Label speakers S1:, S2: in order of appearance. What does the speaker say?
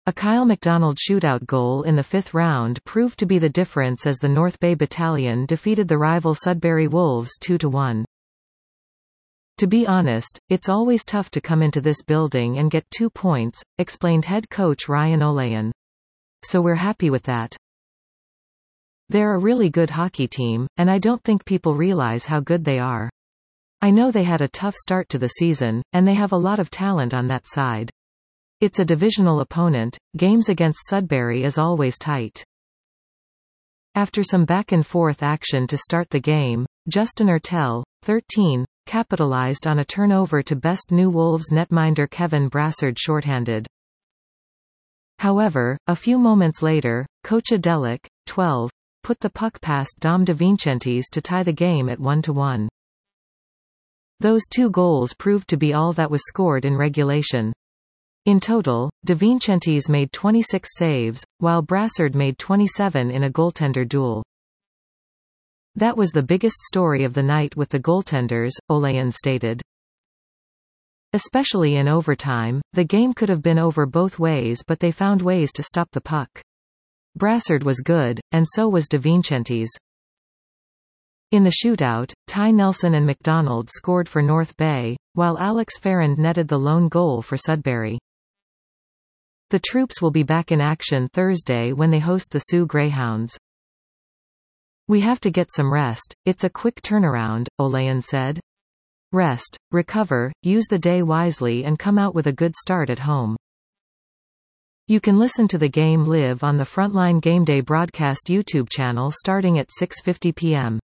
S1: A Kyle MacDonald shootout goal in the fifth round proved to be the difference as the North Bay Battalion defeated the rival Sudbury Wolves 2-1. To be honest, it's always tough to come into this building and get 2 points, explained head coach Ryan Olayan. So we're happy with that. They're a really good hockey team, and I don't think people realize how good they are. I know they had a tough start to the season, and they have a lot of talent on that side. It's a divisional opponent. Games against Sudbury is always tight. After some back-and-forth action to start the game, Justin Ertel, 13, capitalized on a turnover to best New Wolves netminder Kevin Brassard shorthanded. However, a few moments later, Kocha Delic, 12, put the puck past Dom DeVincentis to tie the game at 1-1. Those 2 goals proved to be all that was scored in regulation. In total, DeVincentis made 26 saves, while Brassard made 27 in a goaltender duel. That was the biggest story of the night with the goaltenders, Olayan stated. Especially in overtime, the game could have been over both ways, but they found ways to stop the puck. Brassard was good, and so was DeVincentis. In the shootout, Ty Nelson and MacDonald scored for North Bay, while Alex Ferrand netted the lone goal for Sudbury. The troops will be back in action Thursday when they host the Sioux Greyhounds. We have to get some rest, it's a quick turnaround, Olayan said. Rest, recover, use the day wisely and come out with a good start at home. You can listen to the game live on the Frontline Gameday broadcast YouTube channel starting at 6:50 p.m.